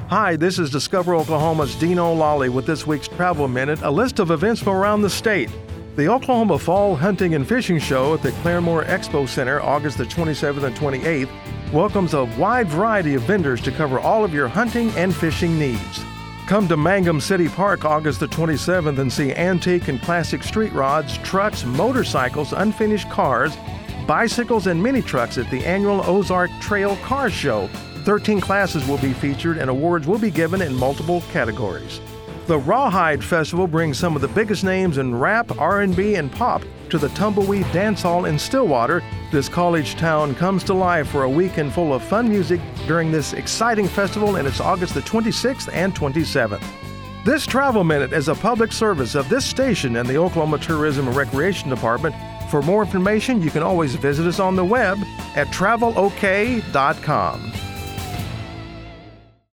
Hi, this is Discover Oklahoma's Dino Lally with this week's Travel Minute, a list of events from around the state. The Oklahoma Fall Hunting and Fishing Show at the Claremore Expo Center, August the 27th and 28th, welcomes a wide variety of vendors to cover all of your hunting and fishing needs. Come to Mangum City Park August the 27th and see antique and classic street rods, trucks, motorcycles, unfinished cars, bicycles, and mini trucks at the annual Ozark Trail Car Show. 13 classes will be featured and awards will be given in multiple categories. The Rawhide Festival brings some of the biggest names in rap, R&B, and pop to the Tumbleweed Dance Hall in Stillwater. This college town comes to life for a weekend full of fun music during this exciting festival, and it's August the 26th and 27th. This Travel Minute is a public service of this station and the Oklahoma Tourism and Recreation Department. For more information, you can always visit us on the web at travelok.com.